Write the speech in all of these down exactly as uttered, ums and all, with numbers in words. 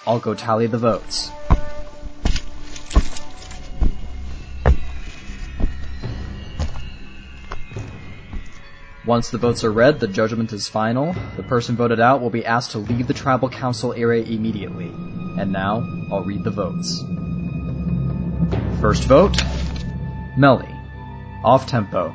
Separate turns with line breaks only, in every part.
I'll go tally the votes. Once the votes are read, the judgment is final. The person voted out will be asked to leave the tribal council area immediately. And now, I'll read the votes. First vote, Melly. Off tempo.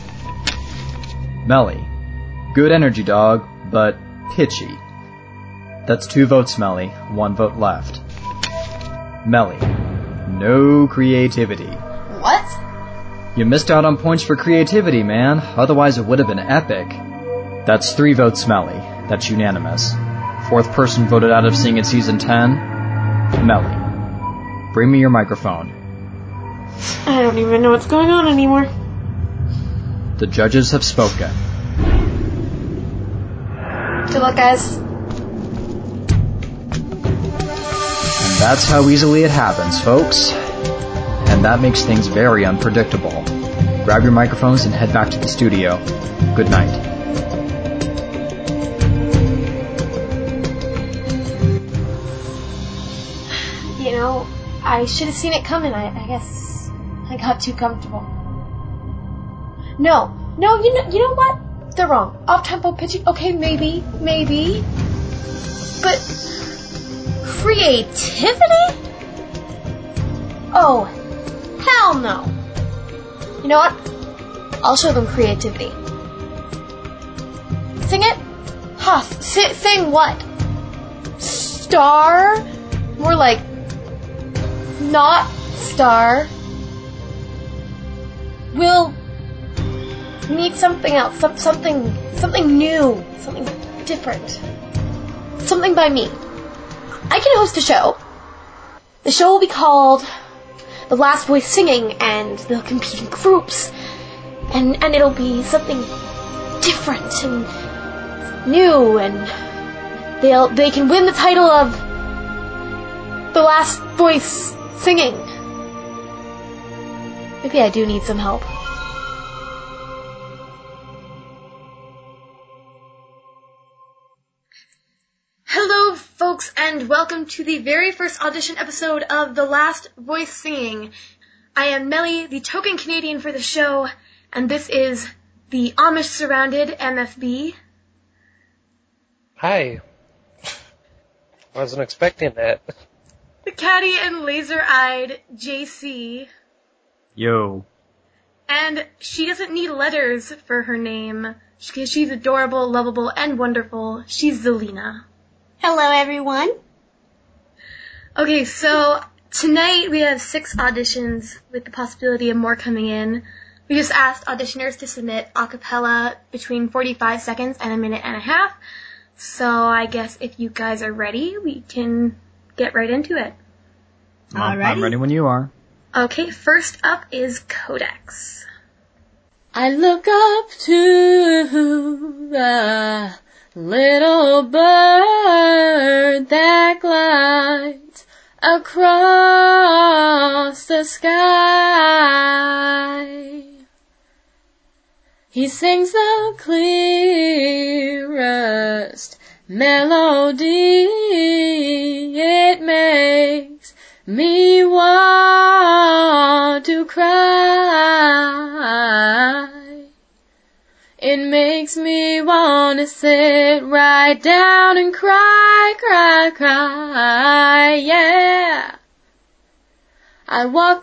Melly. Good energy, dog, but pitchy. That's two votes, Melly. One vote left. Melly. No creativity.
What?
You missed out on points for creativity, man. Otherwise it would have been epic. That's three votes, Melly. That's unanimous. Fourth person voted out of Sing It Season ten, Melly. Bring me your microphone.
I don't even know what's going on anymore.
The judges have spoken.
Good luck, guys.
And that's how easily it happens, folks. And that makes things very unpredictable. Grab your microphones and head back to the studio. Good night.
You know, I should have seen it coming. I, I guess I got too comfortable. No, no, you know, you know what? They're wrong. Off-tempo pitching, okay, maybe, maybe. But creativity? Oh, hell no. You know what? I'll show them creativity. Sing it? Huh, si- sing what? Star? More like not star. We'll we need something else, some, something something new, something different. Something by me. I can host a show. The show will be called The Last Voice Singing, and they'll compete in groups. And and it'll be something different and new, and they'll they can win the title of The Last Voice Singing. Maybe I do need some help. Hello, folks, and welcome to the very first audition episode of The Last Voice Singing. I am Melly, the token Canadian for the show, and this is the Amish-surrounded M F B.
Hi. I wasn't expecting that.
The catty and laser-eyed J C.
Yo.
And she doesn't need letters for her name, because she's adorable, lovable, and wonderful. She's Zelina.
Hello, everyone.
Okay, so tonight we have six auditions with the possibility of more coming in. We just asked auditioners to submit a cappella between forty-five seconds and a minute and a half. So I guess if you guys are ready, we can get right into it.
Well, I'm ready when you are.
Okay, first up is Codex.
I look up to the little bird that glides across the sky. He sings the clearest melody. It makes me want to cry. It makes me want to sit right down and cry, cry, cry, yeah. I walk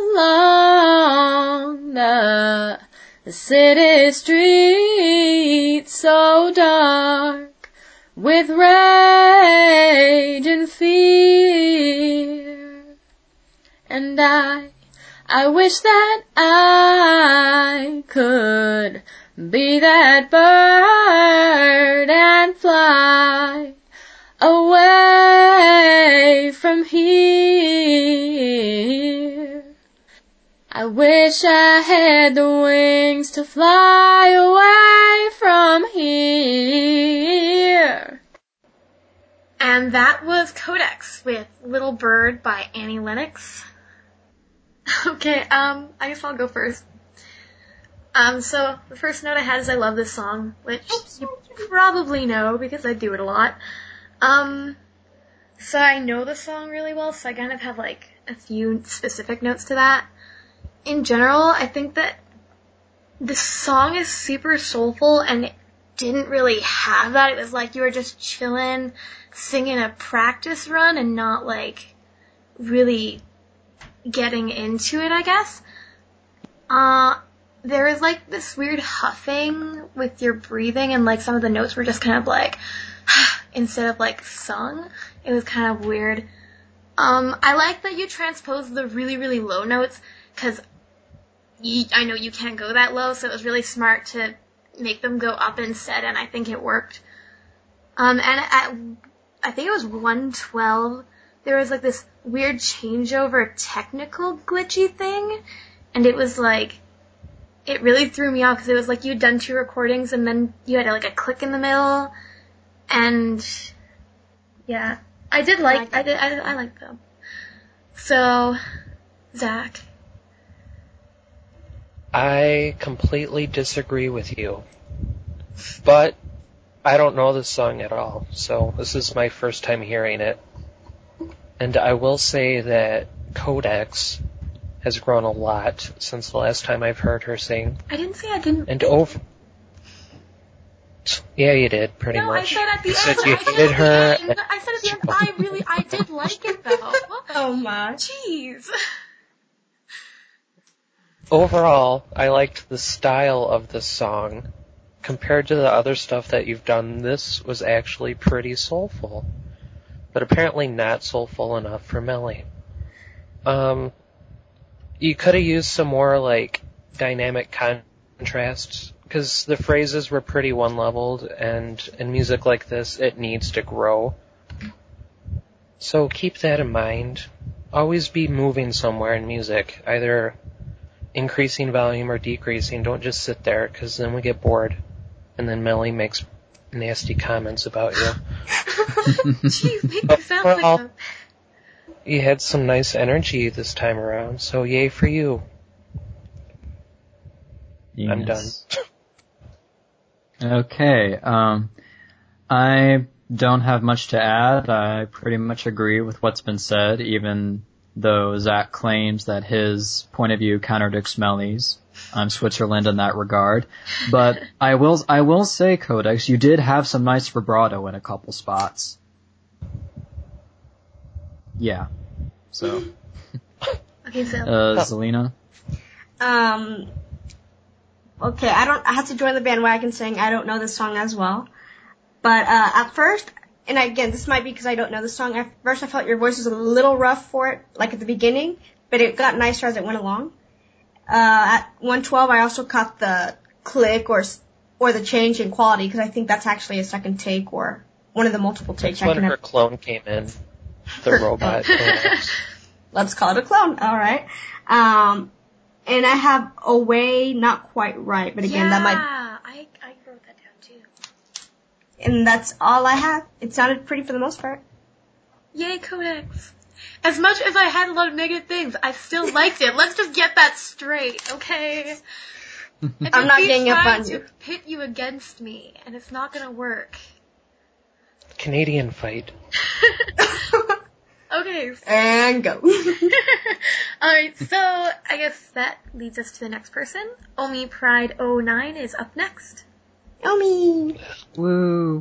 along the, the city streets so dark with rage and fear. And I, I wish that I could be that bird and fly away from here. I wish I had the wings to fly away from here.
And that was Codex with Little Bird by Annie Lennox. Okay, um, I guess I'll go first. Um, so the first note I had is I love this song, which you probably know because I do it a lot. Um, So I know the song really well, so I kind of have like a few specific notes to that. In general, I think that the song is super soulful and it didn't really have that. It was like you were just chilling, singing a practice run and not like really getting into it, I guess. Uh, there was like this weird huffing with your breathing and like some of the notes were just kind of like, instead of like sung. It was kind of weird. Um, I like that you transposed the really, really low notes because I know you can't go that low, so it was really smart to make them go up instead, and I think it worked. Um, and at, I think it was one twelve, there was like this weird changeover technical glitchy thing, and it was like, it really threw me off because it was like you'd done two recordings and then you had like a click in the middle, and yeah, I did like, I, I did, I, I liked them. So, Zach.
I completely disagree with you. But I don't know this song at all, so this is my first time hearing it. And I will say that Codex has grown a lot since the last time I've heard her sing.
I didn't say I didn't.
And over... Yeah, you did, pretty
no,
much.
No, I said at the
you
end.
Said you
I
hated
said
her.
at the end. I said at the end, I really, I did like it though.
Oh my.
Jeez.
Overall, I liked the style of this song. Compared to the other stuff that you've done, this was actually pretty soulful. But apparently not soulful enough for Melly. Um, you could have used some more, like, dynamic contrast, because the phrases were pretty one-leveled, and in music like this, it needs to grow. So keep that in mind. Always be moving somewhere in music, either increasing volume or decreasing. Don't just sit there, because then we get bored. And then Melly makes nasty comments about you.
Jeez, make me sound like a...
You had some nice energy this time around, so yay for you.
Yes.
I'm done.
Okay, um, I don't have much to add. I pretty much agree with what's been said, even though Zach claims that his point of view contradicts Melly's. I'm Switzerland in that regard. But I will, I will say, Codex, you did have some nice vibrato in a couple spots. Yeah. So.
Okay, so.
Uh, Zelina?
Um, okay, I don't, I had to join the bandwagon saying I don't know this song as well. But, uh, at first, and again, this might be because I don't know the song, at first I felt your voice was a little rough for it, like at the beginning, but it got nicer as it went along. Uh, at one twelve, I also caught the click or, or the change in quality, because I think that's actually a second take or one of the multiple takes.
That's
I
when
can
her
have.
clone came in. The robot.
Let's call it a clone. All right. Um, and I have away, not quite right, but again,
yeah,
that might.
I I wrote that down too.
And that's all I have. It sounded pretty for the most part.
Yay, Codex. As much as I had a lot of negative things, I still liked it. Let's just get that straight, okay?
I'm not getting up on
to
you.
Pit you against me, and it's not gonna work.
Canadian fight.
Okay. So.
And go.
Alright, so I guess that leads us to the next person. Omi Pride oh nine is up next.
Omi.
Woo.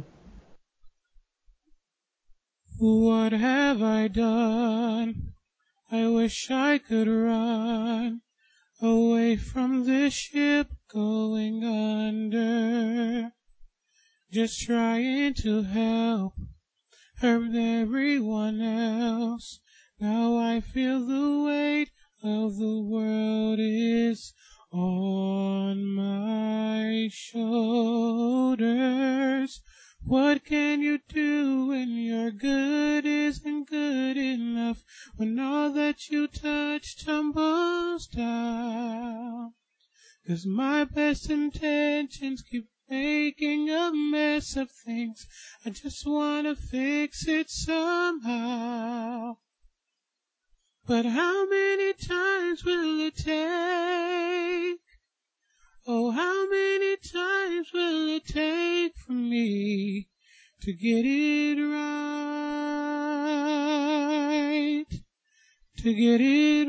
What have I done? I wish I could run away from this ship going under. Just trying to help hurt everyone else. Now I feel the weight of the world is on my shoulders. What can you do when your good isn't good enough? When all that you touch tumbles down? 'Cause my best intentions keep making a mess of things. I just wanna fix it somehow. But how many times will it take? Oh, how many times will it take for me to get it right? to get it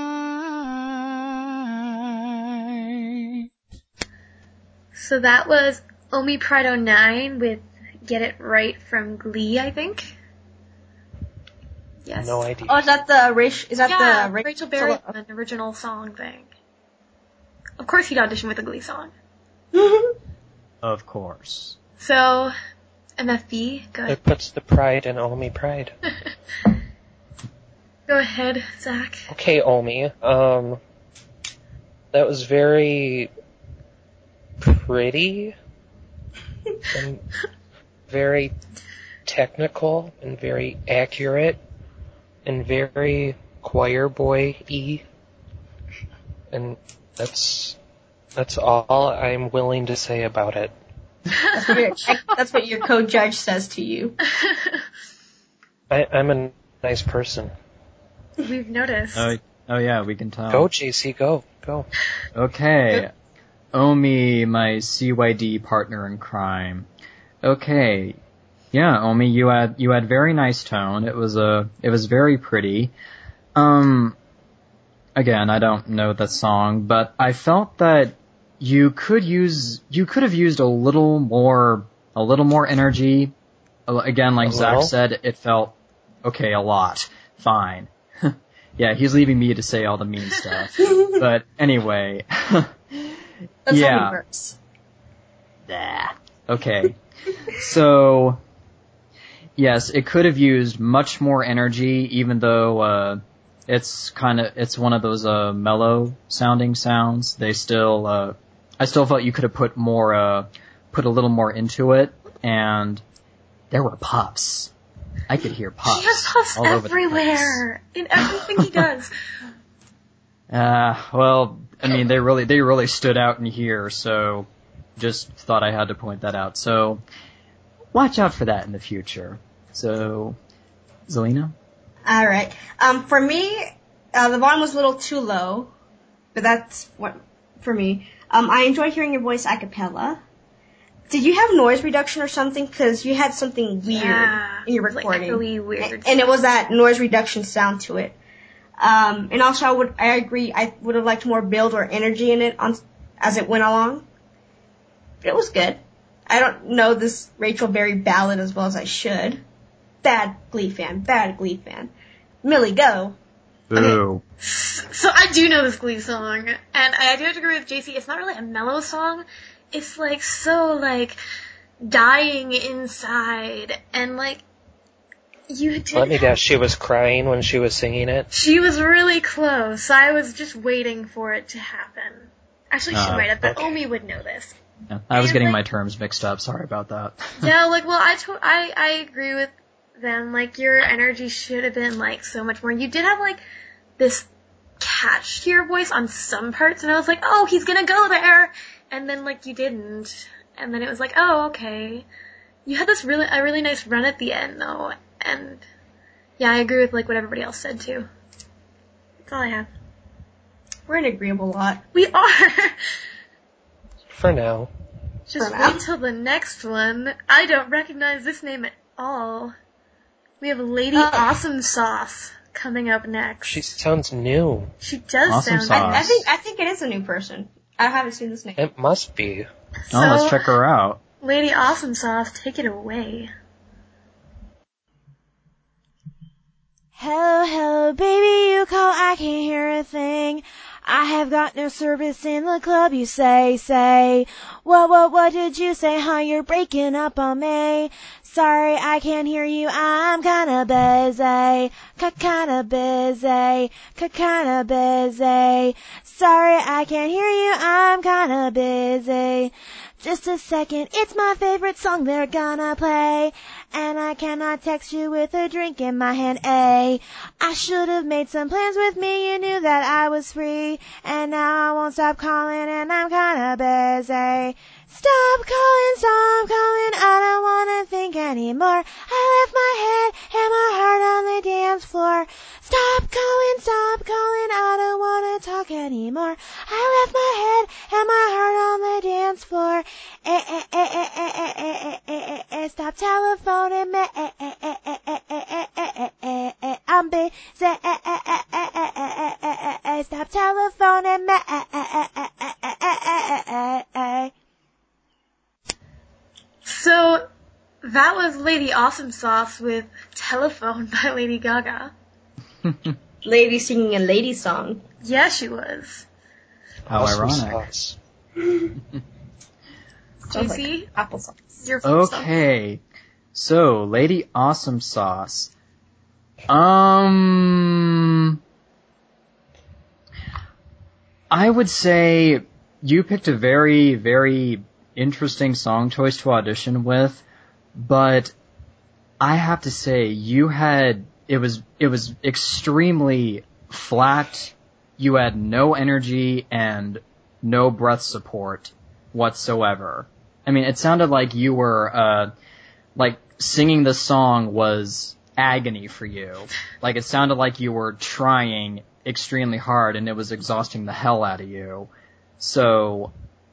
right.
So that was Omi Pride oh nine with Get It Right from Glee, I think. Yes.
No idea.
Oh, is that the Rachel? Is that
Yeah,
the Ra-
Rachel Berryman original song thing. Of course he'd audition with a Glee song.
Of course.
So, M F B, go
It
ahead.
puts the pride in Omi Pride.
Go ahead, Zach.
Okay, Omi. Um, that was very pretty and very technical and very accurate and very choir boy-y. And that's that's all I'm willing to say about it.
That's what your, that's what your co-judge says to you.
I, I'm a nice person.
We've noticed.
Oh, oh yeah, we can tell.
Go, J C, go, go.
Okay. Omi, my C Y D partner in crime. Okay. Yeah, Omi, you had you had very nice tone. It was a it was very pretty. Um again, I don't know the song, but I felt that you could use you could have used a little more a little more energy. Again, like
A
Zach
little?
said, it felt okay, a lot. Fine. Yeah, he's leaving me to say all the mean stuff. But anyway.
That's
yeah.
how he works.
Nah. Okay. So, yes, it could have used much more energy, even though, uh, it's kind of, it's one of those, uh, mellow sounding sounds. They still, uh, I still felt you could have put more, uh, put a little more into it, and there were puffs. I could hear puffs.
He has puffs
all over the place.
everywhere. In everything he does.
Uh, well, I mean, they really, they really stood out in here, so just thought I had to point that out. So, watch out for that in the future. So, Zelina?
Alright. Um, for me, uh, the volume was a little too low, but that's what, for me. Um, I enjoy hearing your voice a cappella. Did you have noise reduction or something? Cause you had something weird
Yeah,
in your
like
recording.
echoey, weird
and, and it was that noise reduction sound to it. Um, and also I would, I agree, I would have liked more build or energy in it on, as it went along. It was good. I don't know this Rachel Berry ballad as well as I should. Bad Glee fan, bad Glee fan. Millie, go.
Boo.
So I do know this Glee song, and I do have to agree with J C. It's not really a mellow song. It's like so like dying inside, and like you did.
Let me guess, she was crying when she was singing it.
She was really close. I was just waiting for it to happen. Actually, she
Uh,
might have, but
okay.
Omi would know this.
Yeah, I was
And,
getting
like-
my terms mixed up. Sorry about that.
Yeah, like, well, I, to- I, I agree with them. Like, your energy should have been, like, so much more. You did have, like, this catch to your voice on some parts, and I was like, oh, he's gonna go there! And then, like, you didn't. And then it was like, oh, okay. You had this really, a really nice run at the end, though, and, yeah, I agree with, like, what everybody else said, too. That's all I have.
We're an agreeable lot.
We are!
For now.
Just
For now.
wait till the next one. I don't recognize this name at all. We have Lady
Uh,
Awesome Sauce coming up next.
She sounds new.
She does
Awesome
sound
Sauce.
I, I think, I think it is a new person. I haven't seen this name.
It must be.
So,
Oh, let's check her out.
Lady Awesome Sauce, take it away.
Hello, hello, baby, you call, I can't hear a thing. I have got no service in the club, you say, say. What, what, what did you say, huh? You're breaking up on me. Sorry, I can't hear you, I'm kinda busy. Kinda busy. Kinda busy. Sorry, I can't hear you, I'm kinda busy. Just a second, it's my favorite song they're gonna play. And I cannot text you with a drink in my hand, A. I should have made some plans with me, you knew that I was free. And now I won't stop calling and I'm kinda busy. Stop calling, stop calling, I don't wanna think anymore. I left my head and my heart on the dance floor. Stop calling, stop calling, I don't wanna talk anymore. I left my head and my heart on the dance floor. Eh, eh, eh, eh, eh, eh, eh, eh, eh, eh, stop telephoning me. Eh, eh, eh, eh, eh, eh, eh, eh, eh, eh, I'm busy. Eh, eh, eh, eh,
That was Lady Awesome Sauce with Telephone by Lady Gaga.
Lady singing a lady song.
Yeah, she was.
How
Awesome
ironic.
sauce.
Sounds
J C,
like applesauce.
your first song.
Okay. So, Lady Awesome Sauce. Um... I would say you picked a very, very interesting song choice to audition with, but I have to say you had, it was, it was extremely flat. You had no energy and no breath support whatsoever. I mean, it sounded like you were, uh, like singing the song was agony for you. Like it sounded like you were trying extremely hard and it was exhausting the hell out of you. So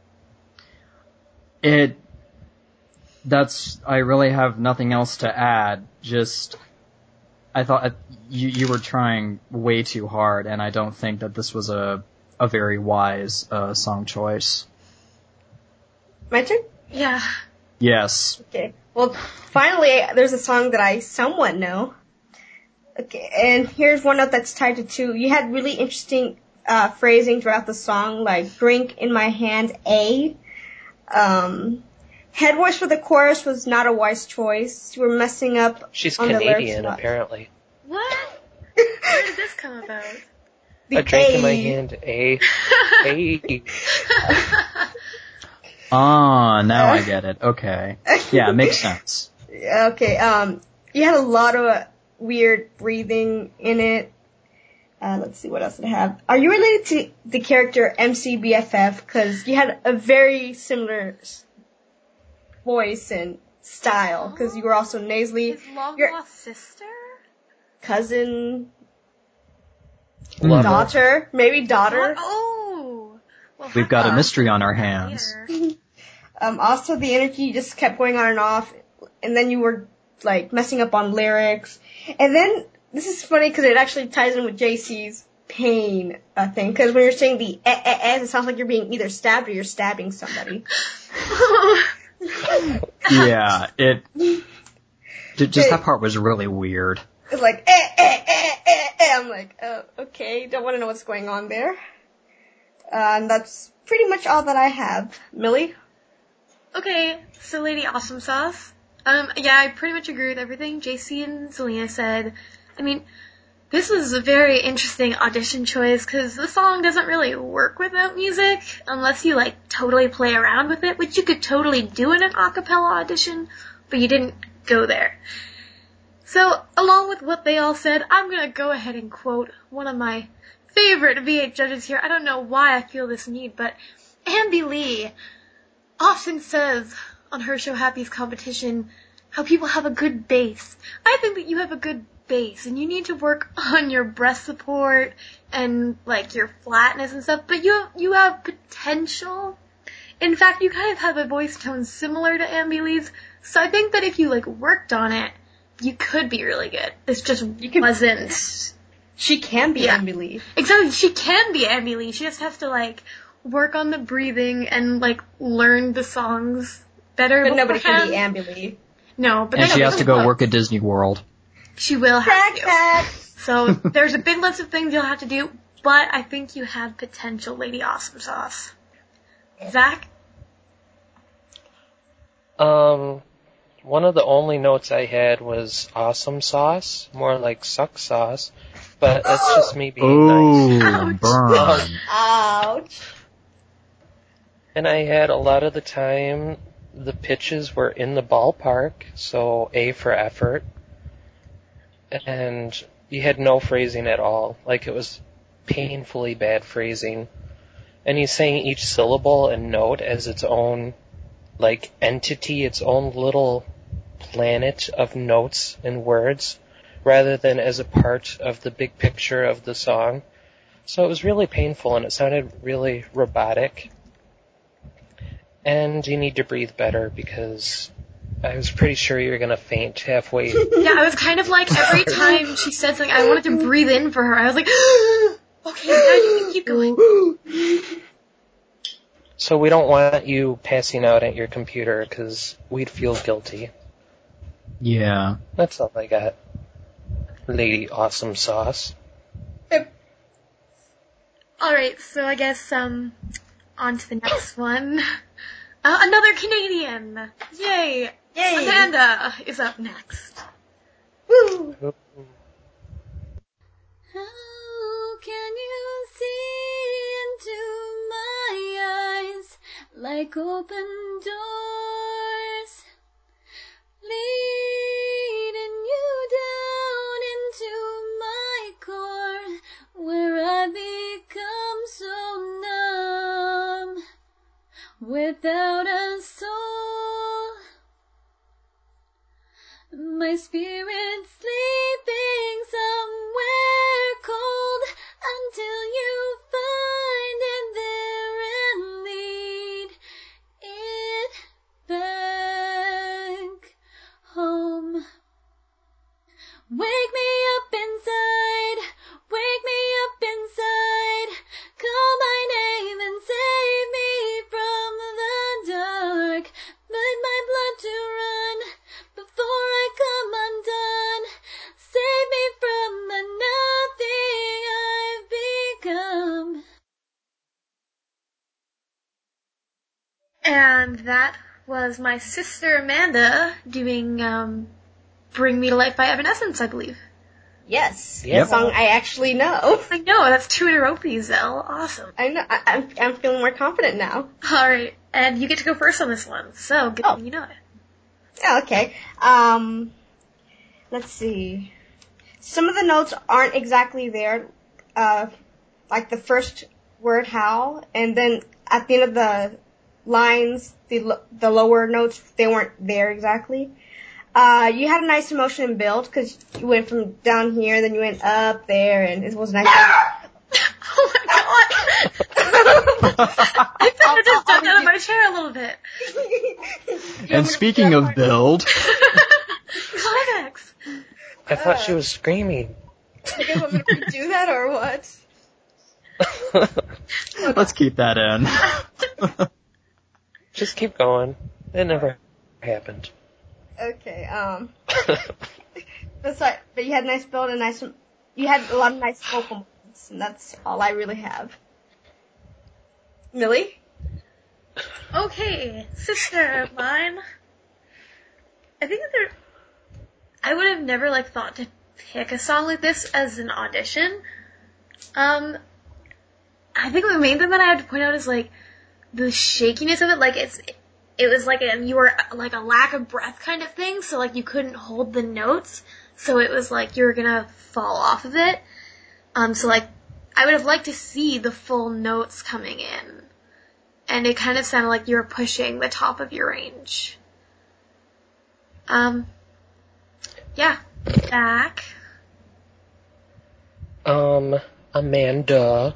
it that's I really have nothing else to add. Just I thought you you were trying way too hard and I don't think that this was a a very wise uh song choice.
My turn?
Yeah.
Yes.
Okay. Well, finally, there's a song that I somewhat know. Okay, and here's one note that's tied to two. You had really interesting uh, phrasing throughout the song, like drink in my hand, A. Um, head voice for the chorus was not a wise choice. You were messing up
She's
on the lyrics.
Canadian, apparently.
What? Where did this come about?
The
A drink
A.
in my hand, a, a.
Ah, now I get it. Okay. Yeah, makes sense.
Okay, um, you had a lot of uh, weird breathing in it. Uh, let's see, what else did I have? Are you related to the character M C B F F? Because you had a very similar s- voice and style, because you were also nasally.
His long
Your
lost sister?
cousin,
Lover.
daughter, maybe daughter.
What? Oh! Well,
We've got a
Uh,
mystery on our
later.
hands.
Um, also, the energy just kept going on and off, and then you were like messing up on lyrics. And then this is funny because it actually ties in with J C's pain uh, thing. Because when you're saying the eh, eh, eh, it sounds like you're being either stabbed or you're stabbing somebody.
Yeah, it. j- Just that part was really weird.
It's like eh, eh, eh, eh, eh. I'm like, oh, okay, don't want to know what's going on there. Uh, and that's pretty much all that I have. Millie?
Okay, so Lady Awesome Sauce. Um, yeah, I pretty much agree with everything J C and Selena said. I mean, this was a very interesting audition choice because the song doesn't really work without music unless you like totally play around with it, which you could totally do in an a cappella audition, but you didn't go there. So, along with what they all said, I'm gonna go ahead and quote one of my favorite V eight judges here. I don't know why I feel this need, but Ambi Lee often says on her show Happy's Competition how people have a good bass. I think that you have a good bass and you need to work on your breath support and like your flatness and stuff, but you you have potential. In fact, you kind of have a voice tone similar to Ambi Lee's, so I think that if you like worked on it, you could be really good. This just
You could-
wasn't.
She can be
Yeah.
Ambi Lee.
Exactly, she can be Ambi Lee. She just has to like work on the breathing and like learn the songs better.
But nobody can be
beforehand.
Ambi Lee.
No, but
And
then
she has to go
close.
work at Disney World.
She will have
Crack
to.
that!
So there's a big list of things you'll have to do, but I think you have potential, Lady Awesome Sauce. Zach?
Um, one of the only notes I had was awesome sauce, more like suck sauce, but that's just me being nice.
Ooh,
Ouch.
burn.
Ouch.
And I had a lot of the time the pitches were in the ballpark, so A for effort. And you had no phrasing at all. Like it was painfully bad phrasing. And he's saying each syllable and note as its own like entity, its own little planet of notes and words, rather than as a part of the big picture of the song. So it was really painful and it sounded really robotic. And you need to breathe better because I was pretty sure you were going to faint halfway.
Yeah, I was kind of like, every time she said something, I wanted to breathe in for her. I was like, okay, now you can keep going.
So we don't want you passing out at your computer because we'd feel guilty.
Yeah.
That's all I got. Lady Awesome Sauce.
Alright, so I guess, um, on to the next one. Uh, another Canadian! Yay!
Yay!
Amanda is up next.
Woo!
How can you see into my eyes like open doors, leading you down into my core, where I become so numb, without a soul? My spirit sleeping somewhere cold until you find it there and lead it back home. Wake me up inside, wake me up inside, call my name and save me from the dark. Let my blood to run before I come undone. Save me from the nothing I've become.
And that was my sister Amanda doing, um, Bring Me to Life by Evanescence, I believe.
Yes,
Yep.
a song I actually know.
I know, that's two in a row, Zell. Awesome.
I know. I, I'm I'm feeling more confident now.
Alright, and you get to go first on this one, so good
Oh.
thing you know it.
Yeah, okay. Um, let's see. Some of the notes aren't exactly there. Uh, like the first word "how," and then at the end of the lines, the lo- the lower notes, they weren't there exactly. Uh, you had a nice emotion build because you went from down here, then you went up there, and it was nice.
Oh my god! I think I just jumped out of my chair a little bit.
And speaking of build,
Climax!
I thought she was screaming.
You guys want me to do that or what?
let's keep that in.
Just keep going. It never happened.
Okay, um, that's right. But you had a nice build and nice, you had a lot of nice vocal moments, and that's all I really have. Millie?
Okay, sister of mine. I think that there, I would have never, like, thought to pick a song like this as an audition. Um, I think the main thing that I have to point out is, like, the shakiness of it, like, it's, it was like a, you were, like, a lack of breath kind of thing, so, like, you couldn't hold the notes, so it was like you were gonna fall off of it. Um, so, like, I would have liked to see the full notes coming in. And it kind of sounded like you were pushing the top of your range. Um, yeah. Back.
Um, Amanda,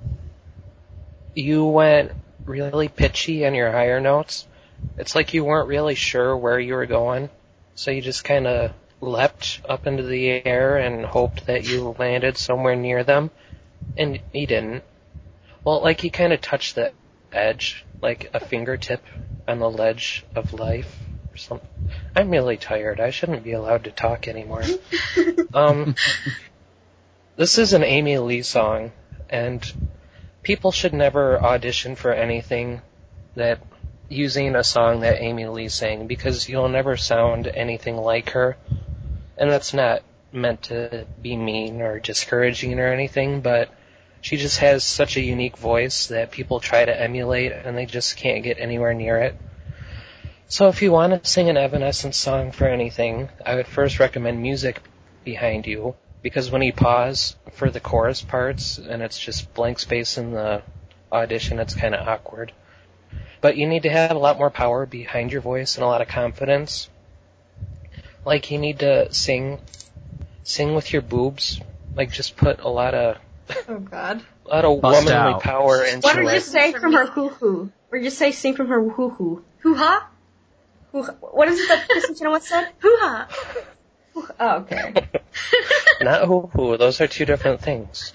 you went really pitchy on your higher notes. It's like you weren't really sure where you were going, so you just kind of leapt up into the air and hoped that you landed somewhere near them, and you didn't. Well, like you kind of touched the edge, like a fingertip on the ledge of life or something. I'm really tired. I shouldn't be allowed to talk anymore. um, this is an Amy Lee song, and people should never audition for anything that using a song that Amy Lee sang, because you'll never sound anything like her. And that's not meant to be mean or discouraging or anything, but she just has such a unique voice that people try to emulate and they just can't get anywhere near it. So if you want to sing an Evanescence song for anything, I would first recommend music behind you, because when you pause for the chorus parts and it's just blank space in the audition, it's kind of awkward. But you need to have a lot more power behind your voice and a lot of confidence. Like, you need to sing, sing with your boobs. Like, just put a lot of,
Oh God.
a lot of
Bust
womanly
out.
power into
What did you
it.
say from her hoo-hoo? Or just say sing from her hoo-hoo?
Hoo-ha?
Hoo- What is it that Kristen Chenoweth said?
Hoo-ha.
Hoo- Oh, okay.
Not hoo-hoo, those are two different things.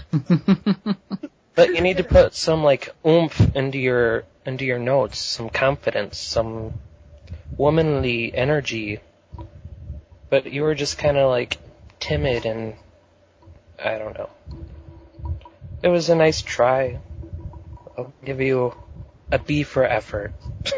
But you need to put some, like, oomph into your, into your notes, some confidence, some womanly energy But you were just kind of like timid and I don't know. It was a nice try. I'll give you a B for effort.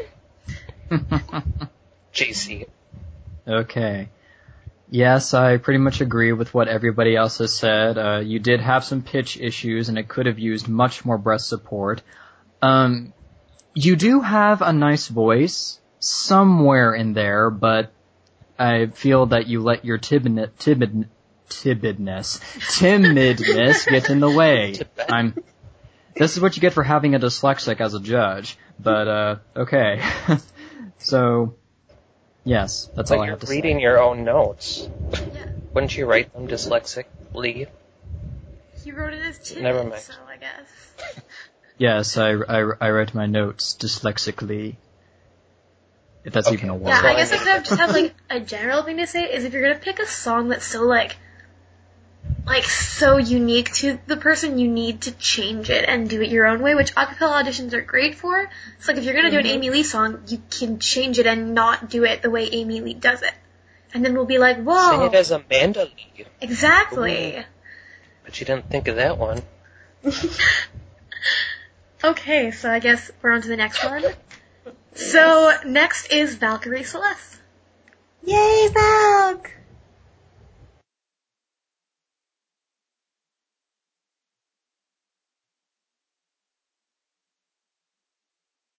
J C.
Okay. Yes, I pretty much agree with what everybody else has said. Uh, you did have some pitch issues, and it could have used much more breath support. Um, you do have a nice voice somewhere in there, but I feel that you let your timid, timid, timidness, timidness get in the way. I'm. This is what you get for having a dyslexic as a judge. But uh, okay. So. Yes, that's
but
all I
you're
have to say.
reading your own notes.
Yeah.
Wouldn't you write them dyslexically?
He wrote it as timid,
Never mind.
so I guess.
Yes, I, I, I write my notes dyslexically. If that's
Okay.
even a word.
Yeah, I
Well,
guess
I
I could have just had like a general thing to say is if you're gonna pick a song that's so like, like so unique to the person, you need to change it and do it your own way, which acapella auditions are great for. So like if you're gonna do an Amy Lee song, you can change it and not do it the way Amy Lee does it. And then we'll be like, whoa.
Sing it as Amanda Lee.
Exactly.
Ooh. But you didn't think of that one.
Okay, so I guess we're on to the next one. So next is Valkyrie Celeste.
Yay, Valk!